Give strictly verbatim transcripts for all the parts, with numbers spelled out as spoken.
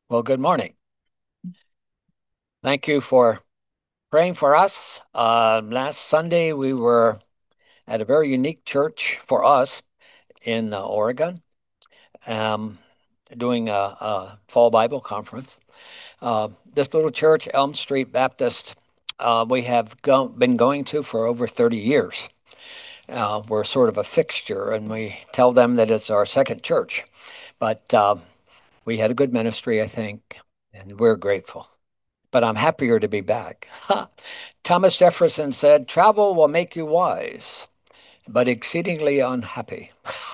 Well, good morning. Thank you for praying for us. Uh, last Sunday, we were at a very unique church for us in uh, Oregon, um, doing a, a fall Bible conference. Uh, this little church, Elm Street Baptist, uh, we have go been going to for over thirty years. Uh, we're sort of a fixture, and we tell them that it's our second church. But uh, we had a good ministry, I think, and we're grateful. But I'm happier to be back. Thomas Jefferson said, "Travel will make you wise, but exceedingly unhappy."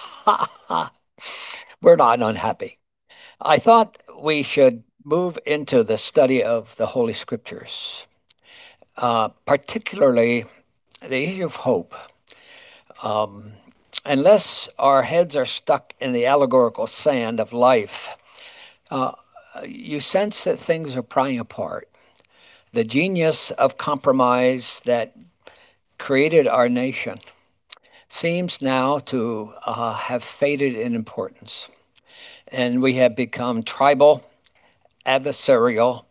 We're not unhappy. I thought we should move into the study of the Holy Scriptures, uh, particularly the issue of hope. Um, unless our heads are stuck in the allegorical sand of life, uh, you sense that things are prying apart. The genius of compromise that created our nation seems now to uh, have faded in importance. And we have become tribal, adversarial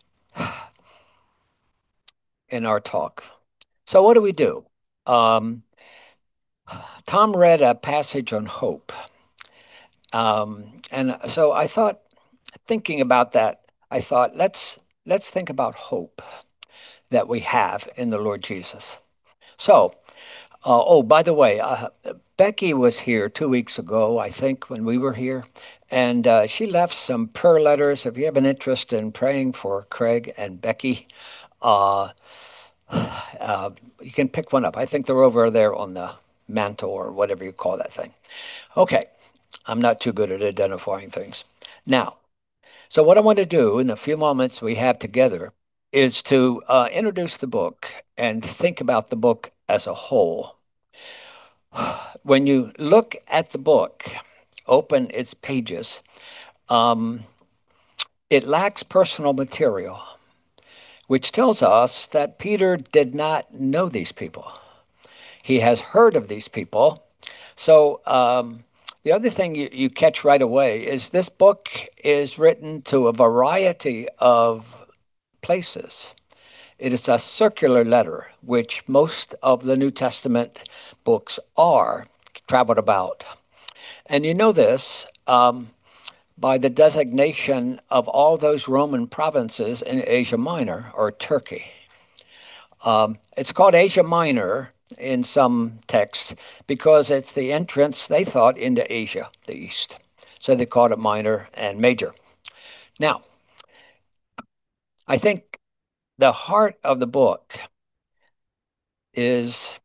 in our talk. So, what do we do? Um, Tom read a passage on hope. Um, and so I thought, thinking about that, I thought, let's let's think about hope that we have in the Lord Jesus. So, Uh, oh, by the way, uh, Becky was here two weeks ago, I think, when we were here, and uh, she left some prayer letters. If you have an interest in praying for Craig and Becky, uh, uh, you can pick one up. I think they're over there on the mantle or whatever you call that thing. Okay, I'm not too good at identifying things. Now, so what I want to do in the few moments we have together is to uh, introduce the book and think about the book as a whole. When you look at the book, open its pages, um, it lacks personal material, which tells us that Peter did not know these people. He has heard of these people. So, um, the other thing you, you catch right away is this book is written to a variety of places. It is a circular letter, which most of the New Testament books are traveled about. And you know this um, by the designation of all those Roman provinces in Asia Minor or Turkey. Um, it's called Asia Minor in some texts because it's the entrance, they thought, into Asia, the East. So they called it minor and major. Now, I think the heart of the book is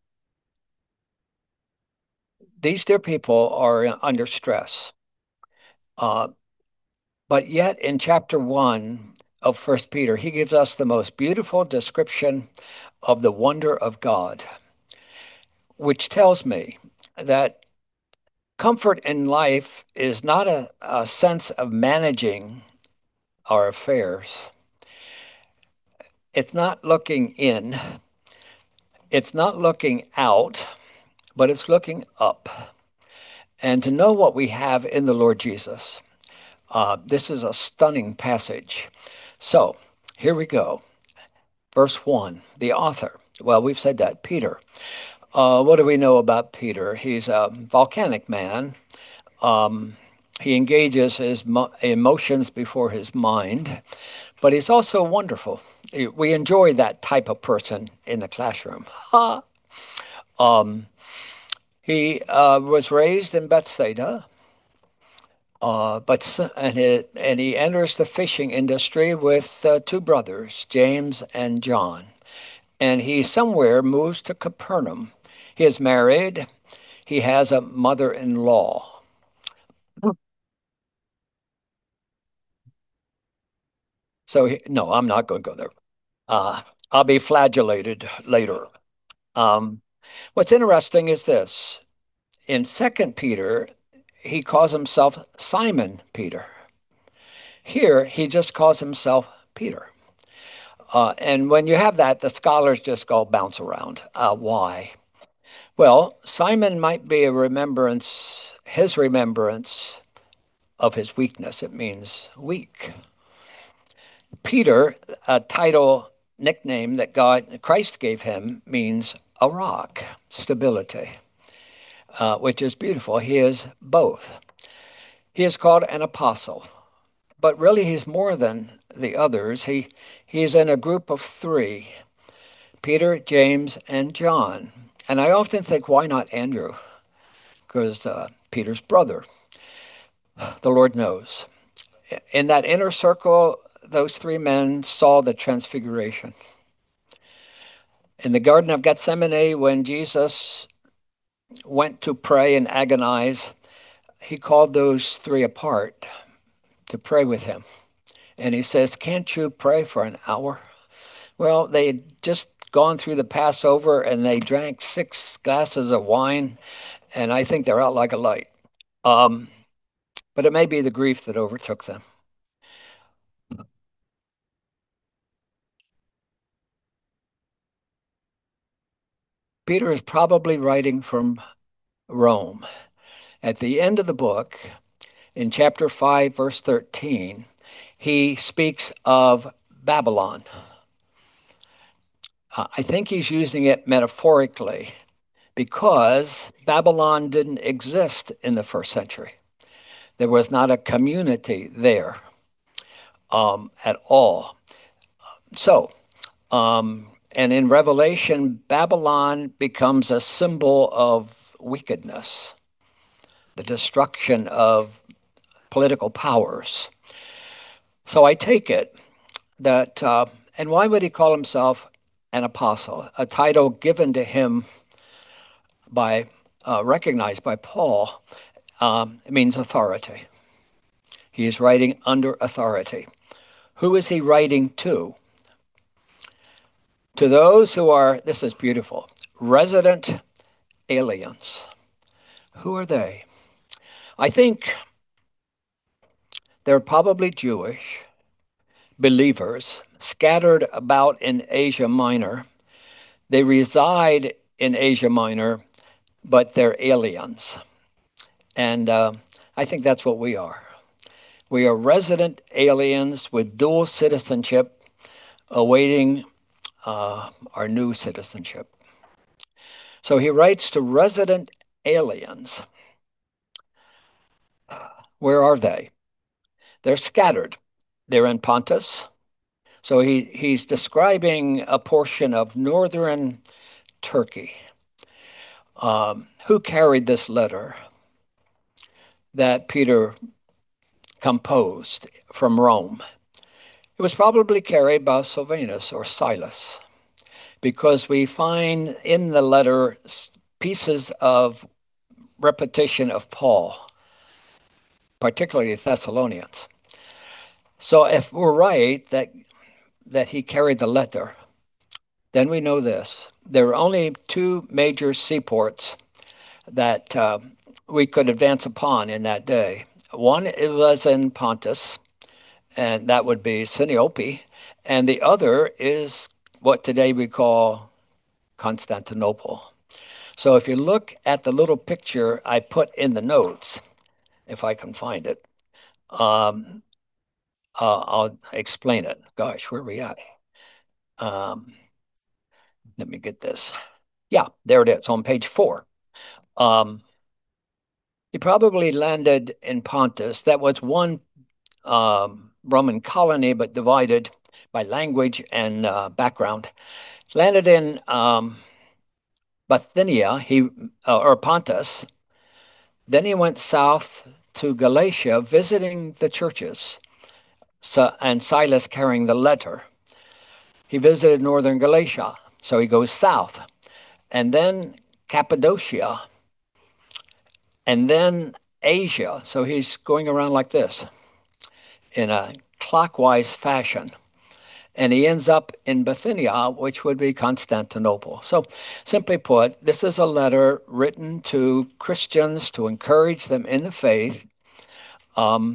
these dear people are under stress. Uh, But yet, in chapter one of First Peter, he gives us the most beautiful description of the wonder of God, which tells me that comfort in life is not a, a sense of managing our affairs. It's not looking in, it's not looking out, but it's looking up. And to know what we have in the Lord Jesus. Uh, this is a stunning passage. So here we go. Verse one, the author. Well, we've said that, Peter. Uh, what do we know about Peter? He's a volcanic man. Um, he engages his mo- emotions before his mind, but he's also wonderful. We enjoy that type of person in the classroom. um, he uh, was raised in Bethsaida, uh, but s- and, it, and he enters the fishing industry with uh, two brothers, James and John. And he somewhere moves to Capernaum. He is married. He has a mother-in-law. So he, no, I'm not going to go there. Uh, I'll be flagellated later. Um, what's interesting is this. In Second Peter, he calls himself Simon Peter. Here, he just calls himself Peter. Uh, and when you have that, the scholars just go bounce around. Uh, why? Well, Simon might be a remembrance, his remembrance of his weakness. It means weak. Peter, a title nickname that God, Christ gave him, means a rock, stability, uh, which is beautiful. He is both. He is called an apostle, but really he's more than the others. He he's in a group of three: Peter, James, and John. And I often think, why not Andrew? Because uh, Peter's brother. The Lord knows. In that inner circle, those three men saw the transfiguration. In the Garden of Gethsemane, when Jesus went to pray and agonize, he called those three apart to pray with him. And he says, "Can't you pray for an hour?" Well, they had just gone through the Passover and they drank six glasses of wine, and I think they're out like a light. Um, but it may be the grief that overtook them. Peter is probably writing from Rome. At the end of the book, in chapter five, verse thirteen, he speaks of Babylon. Uh, I think he's using it metaphorically because Babylon didn't exist in the first century. There was not a community there um, at all. So, um, and in Revelation, Babylon becomes a symbol of wickedness, the destruction of political powers. So I take it that, uh, and why would he call himself an apostle? A title given to him by, uh, recognized by Paul, um, it means authority. He is writing under authority. Who is he writing to? To those who are, this is beautiful, resident aliens. Who are they? I think they're probably Jewish believers scattered about in Asia Minor. They reside in Asia Minor, but they're aliens. And uh, I think that's what we are. We are resident aliens with dual citizenship awaiting uh, our new citizenship. So he writes to resident aliens. Where are they? They're scattered. They're in Pontus. So he, he's describing a portion of northern Turkey. Um, who carried this letter that Peter composed from Rome? It was probably carried by Silvanus or Silas, because we find in the letter pieces of repetition of Paul, particularly Thessalonians. So if we're right that that he carried the letter, then we know this. There were only two major seaports that uh, we could advance upon in that day. One it was in Pontus, and that would be Sinope, and the other is what today we call Constantinople. So if you look at the little picture I put in the notes, if I can find it, um, uh, I'll explain it. Gosh, where are we at? Um, let me get this. Yeah, there it is on page four. Um, he probably landed in Pontus. That was one um, Roman colony, but divided by language and uh, background. Landed in um, Bithynia, he uh, or Pontus. Then he went south to Galatia, visiting the churches, so, and Silas carrying the letter. He visited northern Galatia, so he goes south, and then Cappadocia, and then Asia. So he's going around like this in a clockwise fashion. And he ends up in Bithynia, which would be Constantinople. So, simply put, this is a letter written to Christians to encourage them in the faith. Um,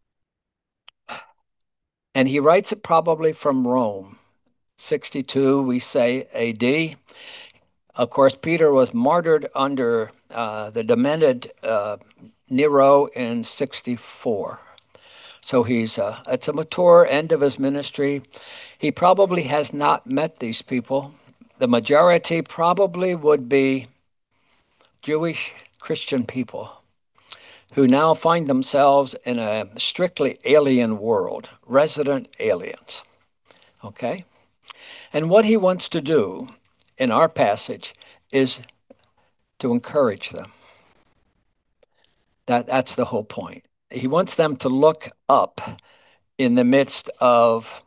and he writes it probably from Rome, sixty-two, we say A D. Of course, Peter was martyred under uh, the demented uh, Nero in sixty-four. So he's uh, it's a mature end of his ministry. He probably has not met these people. The majority probably would be Jewish Christian people who now find themselves in a strictly alien world, resident aliens. Okay? And what he wants to do in our passage is to encourage them. That, that's the whole point. He wants them to look up in the midst of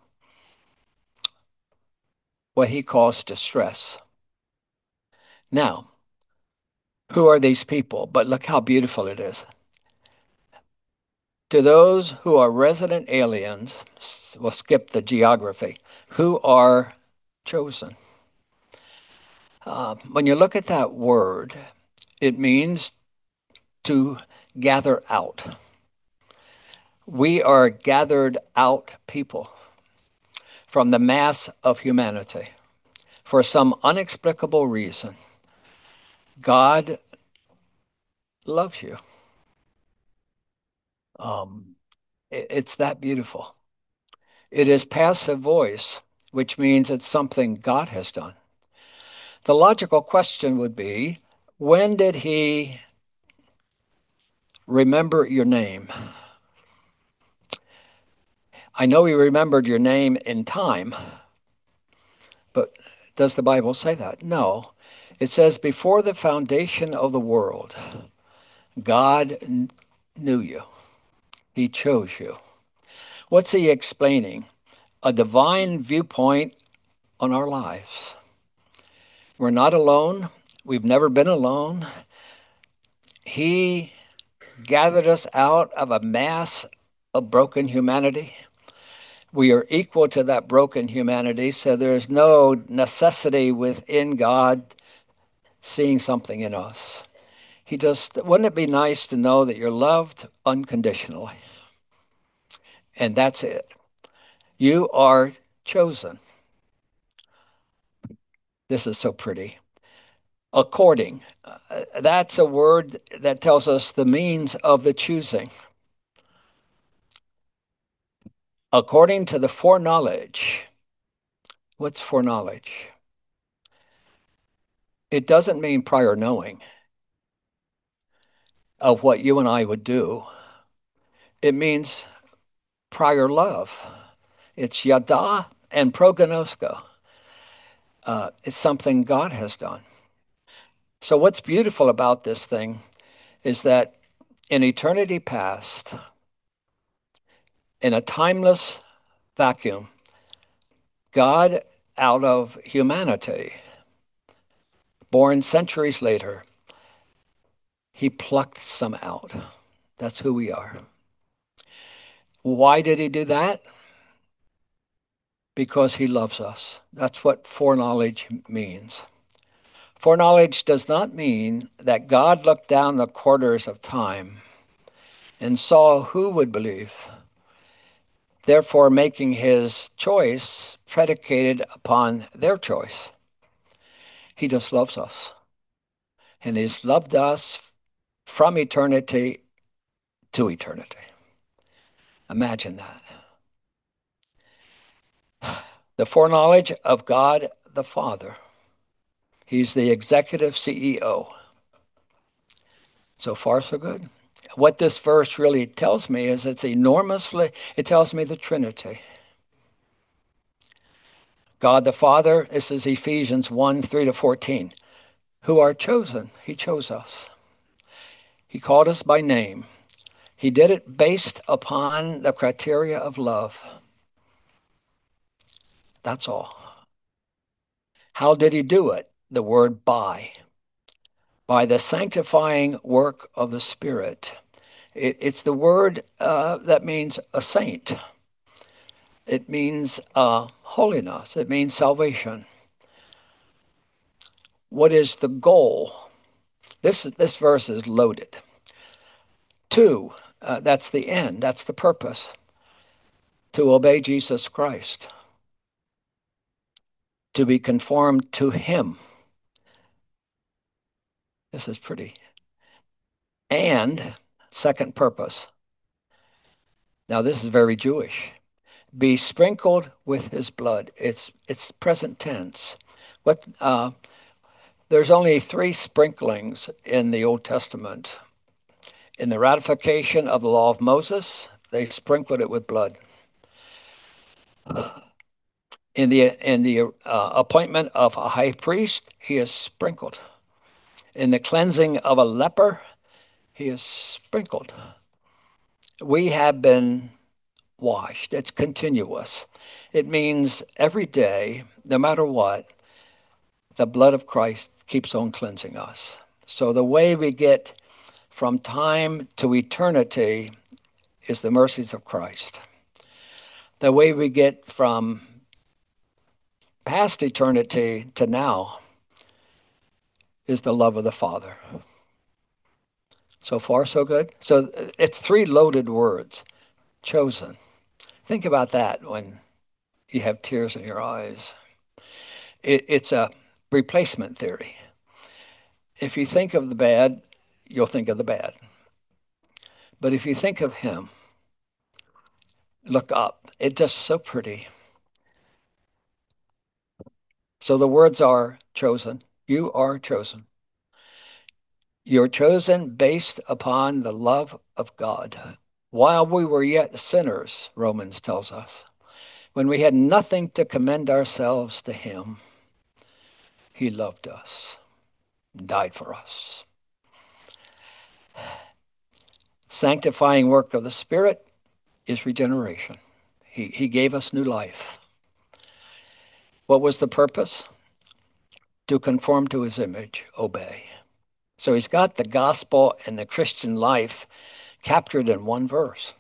what he calls distress. Now, who are these people? But look how beautiful it is. To those who are resident aliens, we'll skip the geography, who are chosen. Uh, when you look at that word, it means to gather out. We are gathered out people from the mass of humanity. For some inexplicable reason, God loves you. Um, it, it's that beautiful. It is passive voice, which means it's something God has done. The logical question would be, when did he remember your name? I know he remembered your name in time, but does the Bible say that? No. It says, before the foundation of the world, God n- knew you. He chose you. What's he explaining? A divine viewpoint on our lives. We're not alone. We've never been alone. He gathered us out of a mass of broken humanity. We are equal to that broken humanity, so there's no necessity within God seeing something in us. He just, wouldn't it be nice to know that you're loved unconditionally? And that's it. You are chosen. This is so pretty. According, uh, that's a word that tells us the means of the choosing. According to the foreknowledge. What's foreknowledge? It doesn't mean prior knowing of what you and I would do. It means prior love. It's yada and prognosko. Uh, it's something God has done. So what's beautiful about this thing is that in eternity past, in a timeless vacuum, God, out of humanity, born centuries later, he plucked some out. That's who we are. Why did he do that? Because he loves us. That's what foreknowledge means. Foreknowledge does not mean that God looked down the quarters of time and saw who would believe, therefore making his choice predicated upon their choice. He just loves us. And he's loved us from eternity to eternity. Imagine that. The foreknowledge of God the Father. He's the executive C E O. So far, so good. What this verse really tells me is it's enormously, it tells me the Trinity. God the Father, this is Ephesians one, three to fourteen, who are chosen. He chose us. He called us by name. He did it based upon the criteria of love. That's all. How did he do it? The word by. By the sanctifying work of the Spirit. It, it's the word uh, that means a saint. It means uh, holiness. It means salvation. What is the goal? This, this verse is loaded. Two, uh, that's the end. That's the purpose. To obey Jesus Christ. To be conformed to him. This is pretty. And second purpose, Now, this is very Jewish. Be sprinkled with his blood. It's it's present tense. What uh, There's only three sprinklings in the Old Testament. In the ratification of the law of Moses, they sprinkled it with blood. In the in the uh, appointment of a high priest, he is sprinkled. In the cleansing of a leper, he is sprinkled. We have been washed. It's continuous. It means every day, no matter what, the blood of Christ keeps on cleansing us. So the way we get from time to eternity is the mercies of Christ. The way we get from past eternity to now is the love of the Father. So far, so good. So it's three loaded words. Chosen. Think about that when you have tears in your eyes. It, it's a replacement theory. If you think of the bad, you'll think of the bad. But if you think of him, look up. It's just so pretty. So the words are chosen. You are chosen. You're chosen based upon the love of God. While we were yet sinners, Romans tells us, when we had nothing to commend ourselves to him, he loved us, died for us. Sanctifying work of the Spirit is regeneration. He, he gave us new life. What was the purpose? To conform to his image, obey. So he's got the gospel and the Christian life captured in one verse.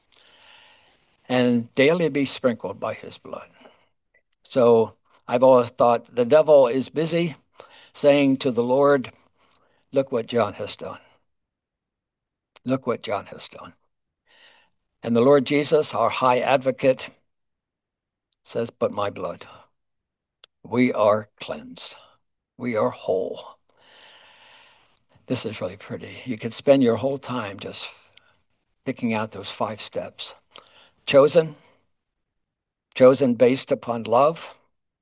And daily be sprinkled by his blood. So I've always thought the devil is busy saying to the Lord, look what John has done. Look what John has done. And the Lord Jesus, our high advocate, says, but my blood. We are cleansed. We are whole. This is really pretty. You could spend your whole time just picking out those five steps. Chosen, chosen based upon love,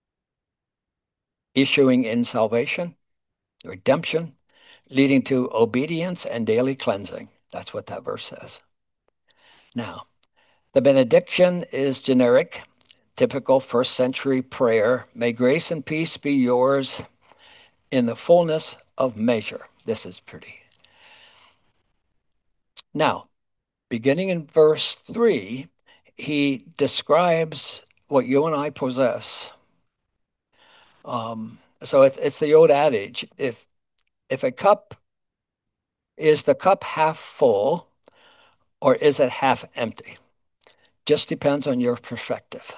issuing in salvation, redemption, leading to obedience and daily cleansing. That's what that verse says. Now, the benediction is generic, typical first century prayer. May grace and peace be yours in the fullness of measure. This is pretty. Now, beginning in verse three, he describes what you and I possess. Um, so it's, it's the old adage, if, if a cup, is the cup half full or is it half empty? Just depends on your perspective.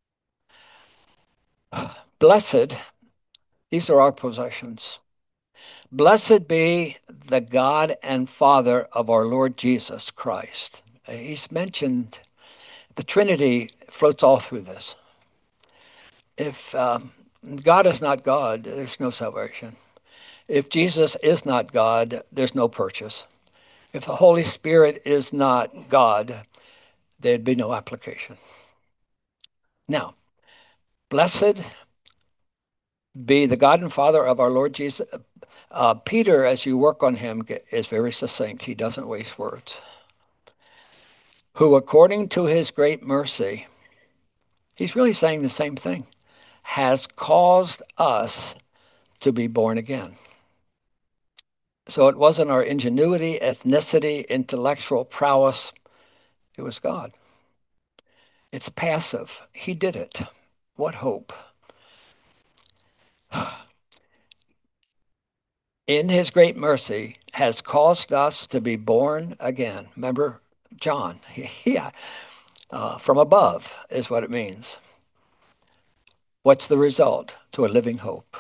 Blessed, these are our possessions. Blessed be the God and Father of our Lord Jesus Christ. He's mentioned, the Trinity floats all through this. If um, God is not God, there's no salvation. If Jesus is not God, there's no purchase. If the Holy Spirit is not God, there'd be no application. Now, blessed be the God and Father of our Lord Jesus. Uh, Peter, as you work on him, is very succinct. He doesn't waste words. Who, according to his great mercy, he's really saying the same thing, has caused us to be born again. So it wasn't our ingenuity, ethnicity, intellectual prowess. It was God. It's passive. He did it. What hope? In his great mercy has caused us to be born again. Remember John? Yeah, uh, from above is what it means. What's the result? To a living hope.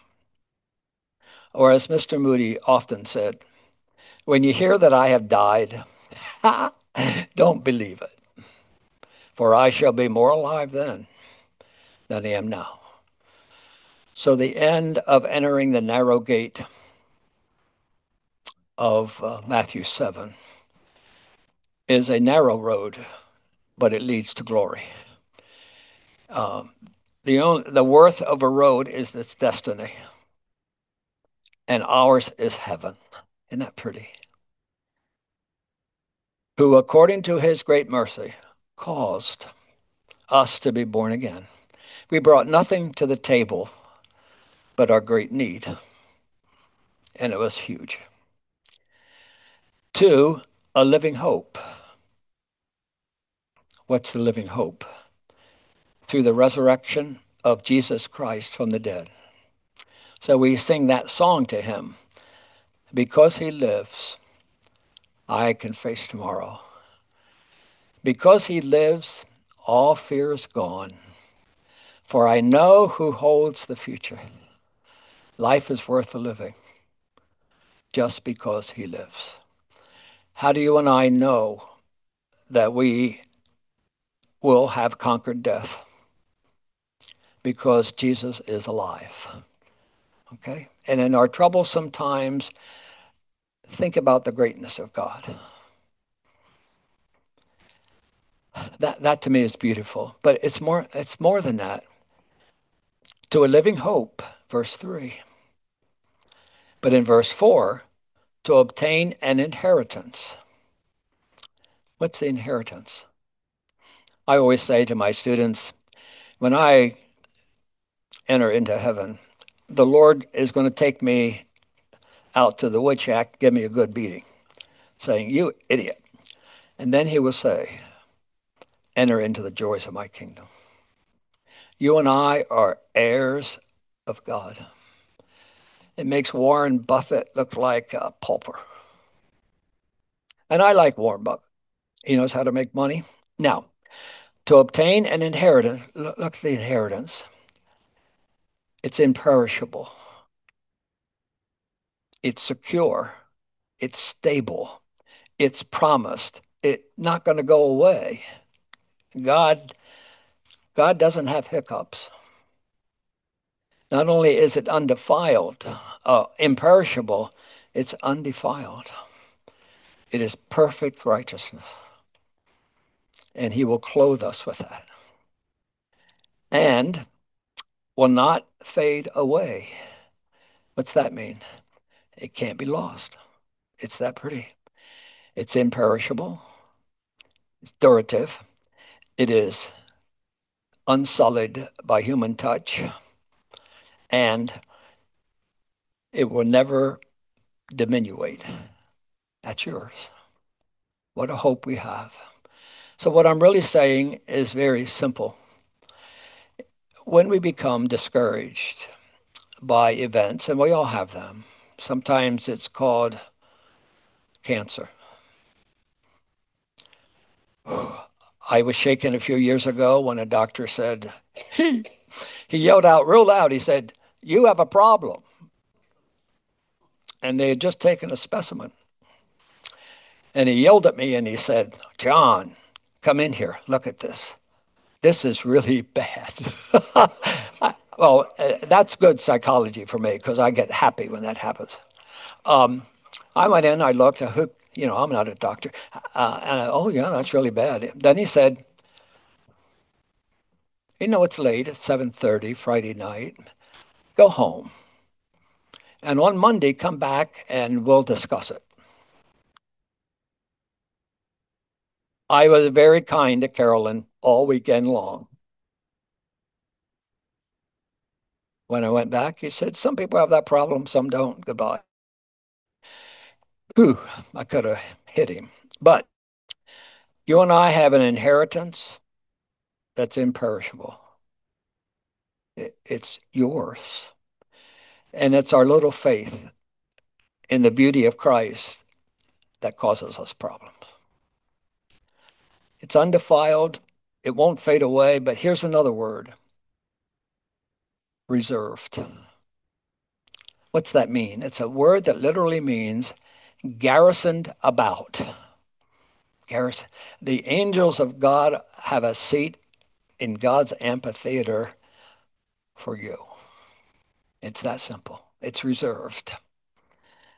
Or as Mister Moody often said, when you hear that I have died, don't believe it, for I shall be more alive then than I am now. So the end of entering the narrow gate of uh, Matthew seven is a narrow road. but it leads to glory. Um, the only, the worth of a road is its destiny, and ours is heaven. Isn't that pretty? Who, according to his great mercy, caused us to be born again. We brought nothing to the table but our great need, and it was huge. Two, a living hope. What's the living hope? Through the resurrection of Jesus Christ from the dead. So we sing that song to him. Because he lives, I can face tomorrow. Because he lives, all fear is gone. For I know who holds the future. Life is worth the living just because he lives. How do you and I know that we will have conquered death? Because Jesus is alive. Okay? And in our troublesome times, think about the greatness of God. That, that to me is beautiful. But it's more, it's more than that. To a living hope, verse three. But in verse four, to obtain an inheritance. What's the inheritance? I always say to my students, when I enter into heaven, the Lord is going to take me out to the wood shack, give me a good beating, saying, "You idiot." And then he will say, "Enter into the joys of my kingdom." You and I are heirs of God. It makes Warren Buffett look like a pauper. And I like Warren Buffett. He knows how to make money. Now, to obtain an inheritance, look at the inheritance. It's imperishable. It's secure. It's stable. It's promised. It's not going to go away. God, God doesn't have hiccups. Not only is it undefiled, uh, imperishable, it's undefiled. It is perfect righteousness. And he will clothe us with that. And will not fade away. What's that mean? It can't be lost. It's that pretty. It's imperishable. It's durative. It is unsullied by human touch. And it will never diminuate. That's yours. What a hope we have. So, what I'm really saying is very simple. When we become discouraged by events, and we all have them, sometimes it's called cancer. I was shaken a few years ago when a doctor said, he, he yelled out real loud, he said, "You have a problem." And they had just taken a specimen. And he yelled at me and he said, "John, come in here, look at this. This is really bad." Well, uh, that's good psychology for me because I get happy when that happens. Um, I went in, I looked, I, hooked- you know, I'm not a doctor. Uh, and I, oh, yeah, that's really bad. Then he said, "You know, it's late, it's seven thirty Friday night. Go home. And on Monday, come back and we'll discuss it." I was very kind to Carolyn all weekend long. When I went back, he said, "Some people have that problem, some don't. Goodbye." Whew, I could have hit him. But you and I have an inheritance that's imperishable. It, it's yours. And it's our little faith in the beauty of Christ that causes us problems. It's undefiled. It won't fade away. But here's another word: reserved. What's that mean? It's a word that literally means garrisoned about. Garrison. The angels of God have a seat in God's amphitheater for you. It's that simple. It's reserved.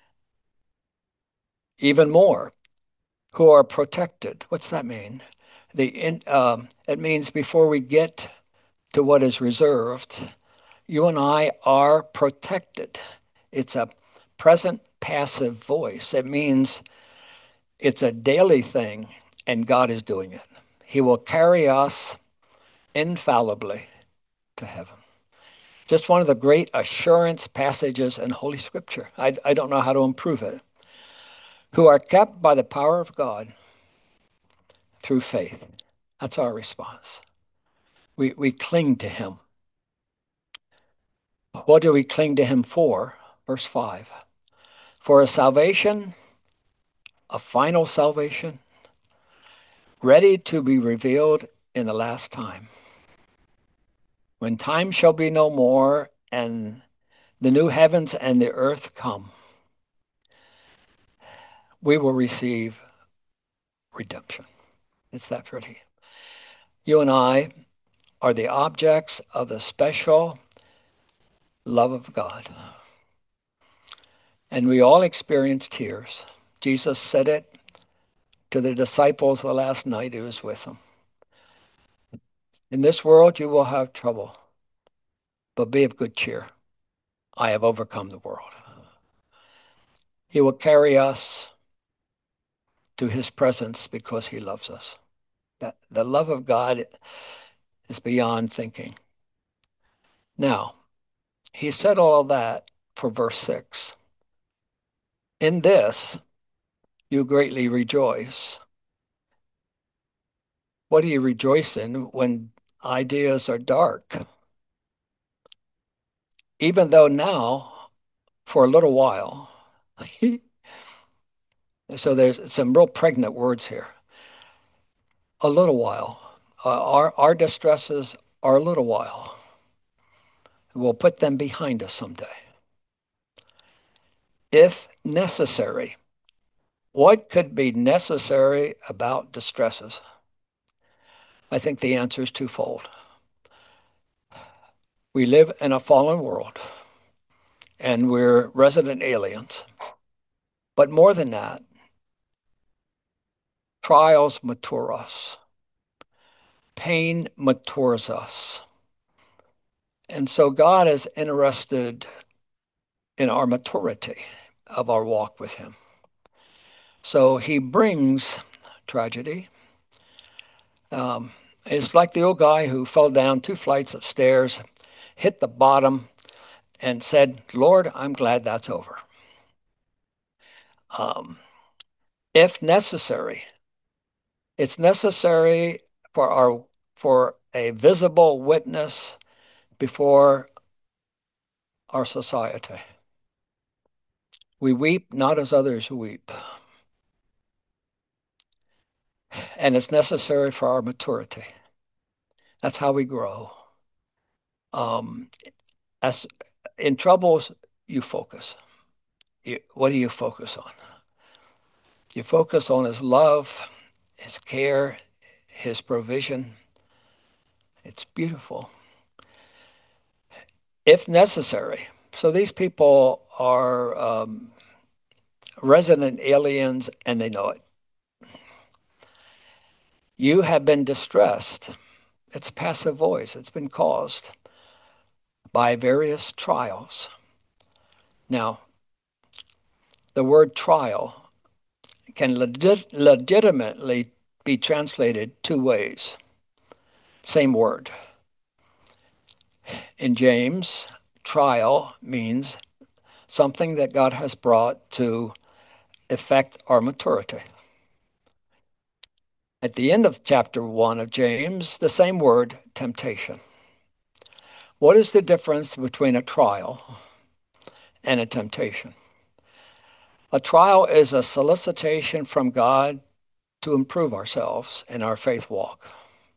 Even more, who are protected. What's that mean? The in, um, it means before we get to what is reserved, you and I are protected. It's a present passive voice. It means it's a daily thing, and God is doing it. He will carry us infallibly to heaven. Just one of the great assurance passages in Holy Scripture. I, I don't know how to improve it. Who are kept by the power of God through faith. That's our response. We, we cling to Him. What do we cling to Him for? Verse five. For a salvation, a final salvation, ready to be revealed in the last time. When time shall be no more and the new heavens and the earth come, we will receive redemption. It's that pretty. You and I are the objects of the special love of God. And we all experience tears. Jesus said it to the disciples the last night he was with them. In this world you will have trouble, but be of good cheer. I have overcome the world. He will carry us to his presence because he loves us. That the love of God is beyond thinking. Now, he said all of that for verse six. In this you greatly rejoice. What do you rejoice in when ideas are dark? Even though now, for a little while, so there's some real pregnant words here. A little while. Uh, our, our distresses are a little while. We'll put them behind us someday. If necessary, what could be necessary about distresses? I think the answer is twofold. We live in a fallen world, and we're resident aliens. But more than that, trials mature us. Pain matures us. And so God is interested in our maturity of our walk with him. So he brings tragedy. Um, it's like the old guy who fell down two flights of stairs, hit the bottom, and said, Lord, I'm glad that's over. Um, if necessary, it's necessary for our for a visible witness before our society. We weep not as others weep. And it's necessary for our maturity. That's how we grow. Um, as in troubles, you focus. You, what do you focus on? You focus on his love, his care, his provision. It's beautiful. If necessary. So these people are um, resident aliens and they know it. You have been distressed. It's a passive voice. It's been caused by various trials. Now, the word trial can legit, legitimately be translated two ways. Same word. In James, trial means something that God has brought to effect our maturity. At the end of chapter one of James, the same word, temptation. What is the difference between a trial and a temptation? A trial is a solicitation from God to improve ourselves in our faith walk.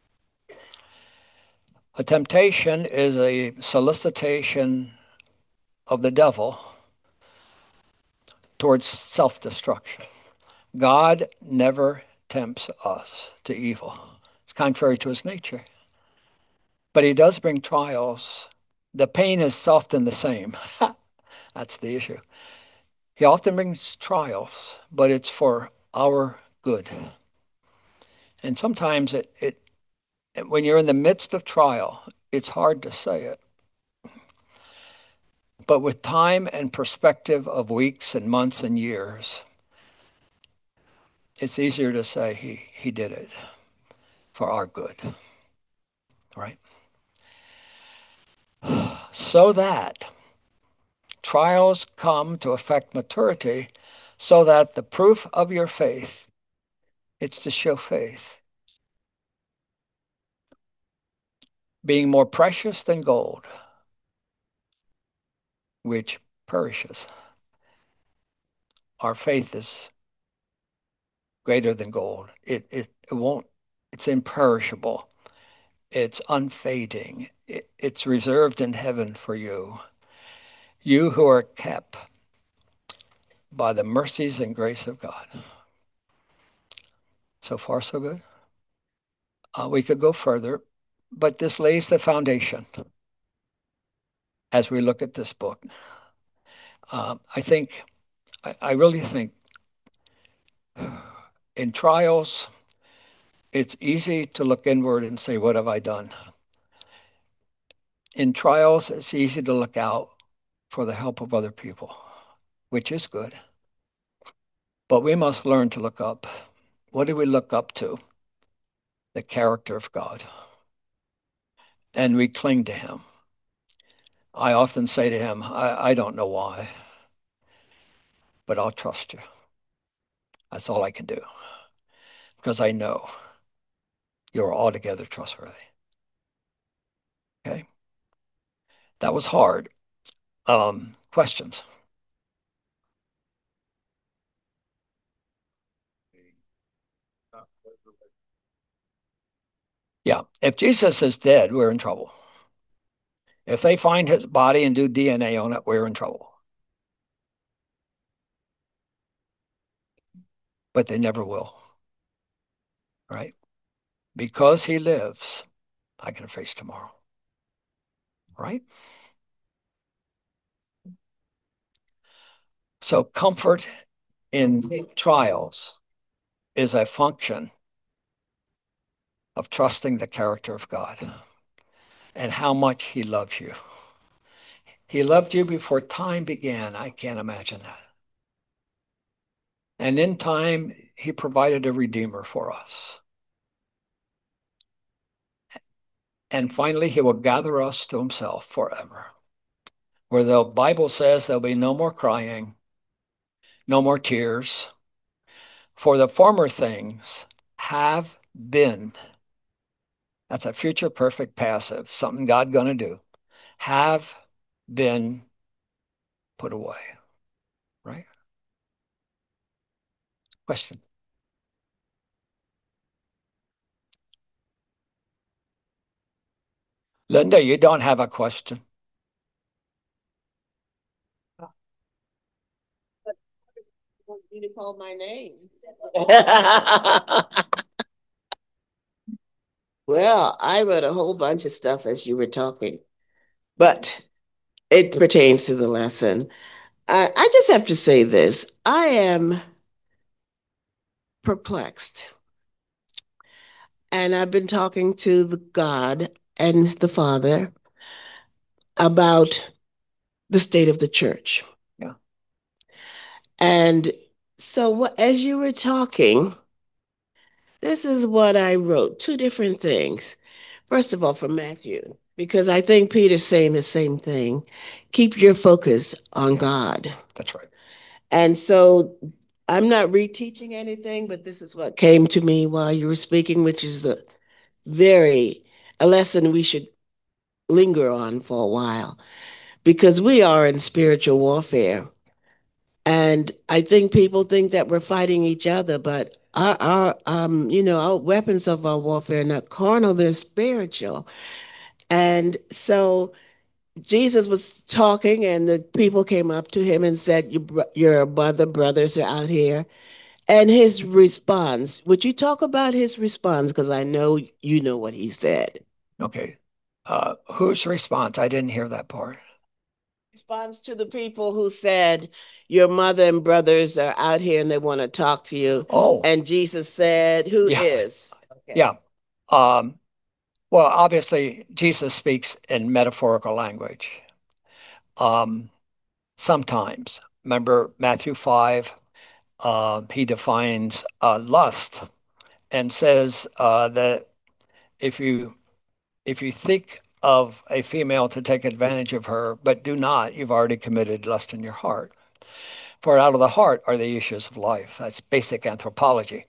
A temptation is a solicitation of the devil towards self-destruction. God never tempts us to evil. It's contrary to his nature. But he does bring trials. The pain is often the same. That's the issue. He often brings trials, but it's for our good. And sometimes it, it when you're in the midst of trial, it's hard to say it. But with time and perspective of weeks and months and years, it's easier to say he, he did it for our good, right? So that trials come to affect maturity, so that the proof of your faith, it's to show faith, being more precious than gold, which perishes. Our faith is greater than gold. It, it, it won't, it's imperishable. It's unfading. It, it's reserved in heaven for you. You who are kept by the mercies and grace of God. So far, so good. Uh, we could go further, but this lays the foundation as we look at this book. Uh, I think, I, I really think in trials, it's easy to look inward and say, what have I done? In trials, it's easy to look out for the help of other people, which is good. But we must learn to look up. What do we look up to? The character of God. And we cling to him. I often say to him, I, I don't know why, but I'll trust you. That's all I can do because I know you're altogether trustworthy. Okay. That was hard. Um, questions? Yeah. If Jesus is dead, we're in trouble. If they find his body and do D N A on it, we're in trouble. But they never will. Right? Because he lives, I can face tomorrow. Right? So comfort in trials is a function of trusting the character of God and how much he loves you. He loved you before time began. I can't imagine that. And in time, he provided a redeemer for us. And finally, he will gather us to himself forever, where the Bible says there'll be no more crying, no more tears, for the former things have been. That's a future perfect passive, something God gonna do. Have been put away, right? Question. Linda, you don't have a question. You to call my name. Well, I wrote a whole bunch of stuff as you were talking, but it pertains to the lesson. I, I just have to say this. I am perplexed. And I've been talking to the God and the Father about the state of the church. Yeah. And so as you were talking, this is what I wrote, two different things. First of all, from Matthew, because I think Peter's saying the same thing. Keep your focus on Yeah. God. That's right. And so I'm not reteaching anything, but this is what came to me while you were speaking, which is a very, a lesson we should linger on for a while, because we are in spiritual warfare. And I think people think that we're fighting each other, but our, our um, you know, our weapons of our warfare are not carnal, they're spiritual. And so Jesus was talking, and the people came up to him and said, your, bro- your mother, brothers are out here. And his response, would you talk about his response? Because I know you know what he said. Okay. Uh, whose response? I didn't hear that part. Response to the people who said, your mother and brothers are out here and they want to talk to you. Oh, And Jesus said, who yeah. is? Okay. Yeah. Um, well, obviously, Jesus speaks in metaphorical language. Um, sometimes. Remember Matthew five, uh, he defines uh, lust and says uh, that if you if you think of a female to take advantage of her, but do not, you've already committed lust in your heart. For out of the heart are the issues of life. That's basic anthropology.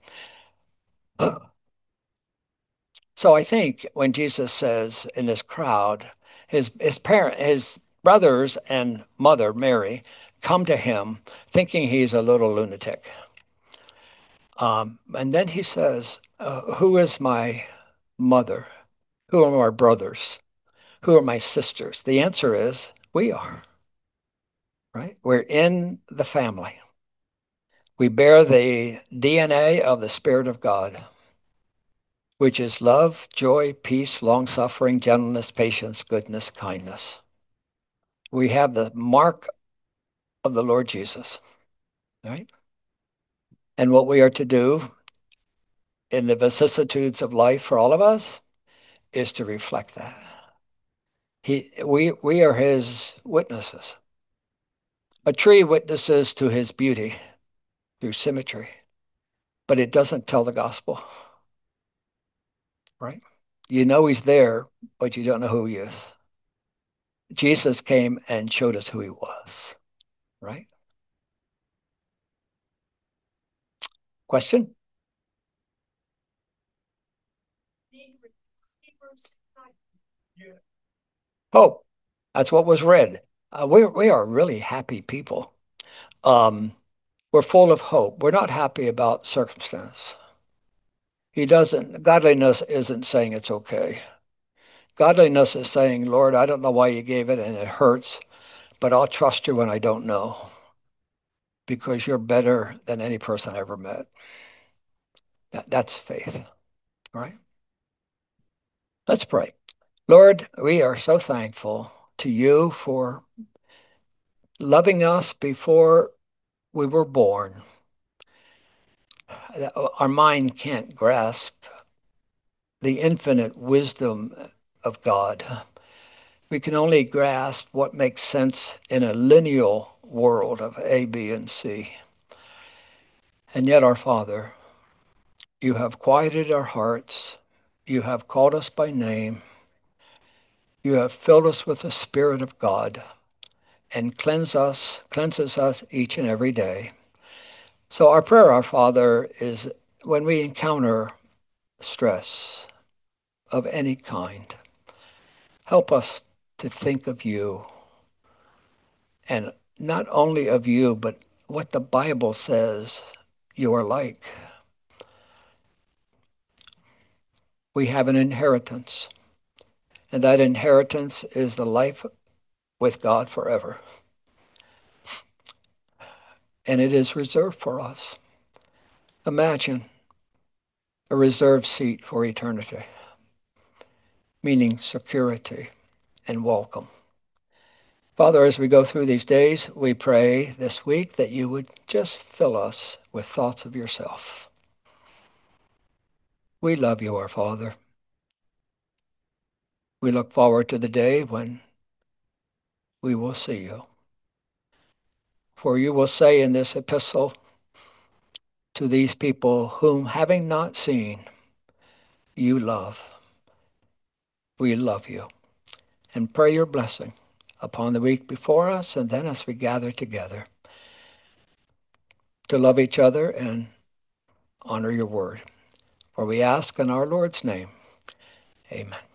So I think when Jesus says in this crowd, his his parent, his brothers and mother Mary come to him thinking he's a little lunatic. Um, and then he says, uh, "Who is my mother? Who are my brothers? Who are my sisters?" The answer is we are, right? We're in the family. We bear the D N A of the Spirit of God, which is love, joy, peace, long suffering, gentleness, patience, goodness, kindness. We have the mark of the Lord Jesus, right? And what we are to do in the vicissitudes of life for all of us is to reflect that. He, we, we are his witnesses. A tree witnesses to his beauty through symmetry, but it doesn't tell the gospel, right? You know he's there, but you don't know who he is. Jesus came and showed us who he was, right? Question? Hope. That's what was read. Uh, we we are really happy people. Um, we're full of hope. We're not happy about circumstance. He doesn't, godliness isn't saying it's okay. Godliness is saying, Lord, I don't know why you gave it and it hurts, but I'll trust you when I don't know because you're better than any person I ever met. That, that's faith, right? Let's pray. Lord, we are so thankful to you for loving us before we were born. Our mind can't grasp the infinite wisdom of God. We can only grasp what makes sense in a lineal world of A, B, and C. And yet, our Father, you have quieted our hearts. You have called us by name. You have filled us with the Spirit of God and cleanse us, cleanses us each and every day. So our prayer, our Father, is when we encounter stress of any kind, help us to think of you and not only of you, but what the Bible says you are like. We have an inheritance, and that inheritance is the life with God forever. And it is reserved for us. Imagine a reserved seat for eternity, meaning security and welcome. Father, as we go through these days, we pray this week that you would just fill us with thoughts of yourself. We love you, our Father. We look forward to the day when we will see you. For you will say in this epistle to these people whom having not seen, you love. We love you. And pray your blessing upon the week before us and then as we gather together to love each other and honor your word. For we ask in our Lord's name. Amen.